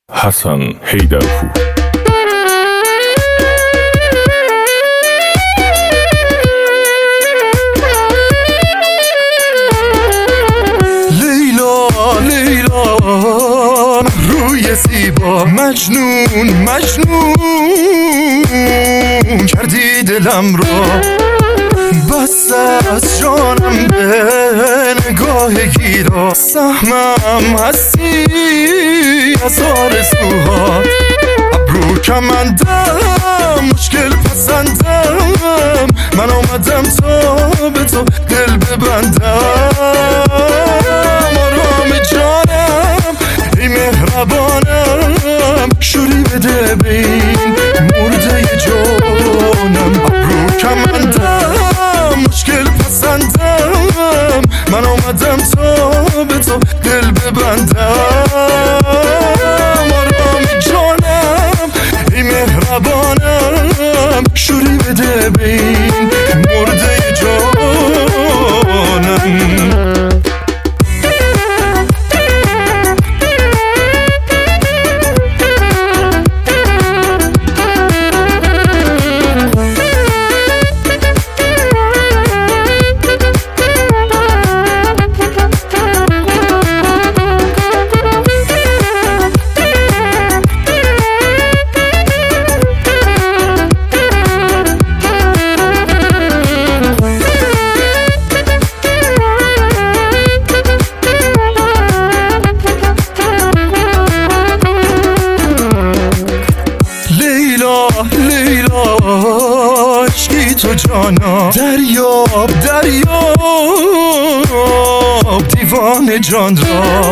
حسن حیدرپور. لیلا لیلا روی زیبا مجنون کردی دلم را، بس از جانم به نگاه گیرا، سهمم هستی از آرزوها، ابرو کمندم مشکل پسندم، من آمدم تا به تو دل ببندم، آرام جانم ای مهربانم، شوری بده به این مرده جانم، ابرو کمندم مشکل پسندم، من آمدم تا به تو دل ببندم، آرام جانم ای مهربانم، شوری بده به این مرده جانم. لیلا عشقی تو جانا، دریاب دیوان جان را،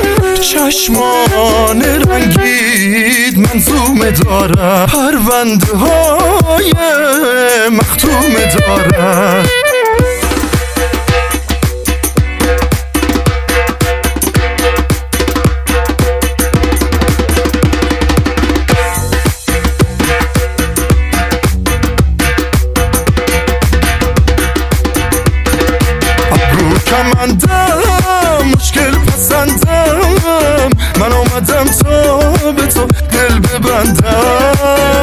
چشمان رنگید منظومه داره، پرونده های مختومه داره، کمندم مشکل پسندم، من آمدم تا به تو دل ببندم،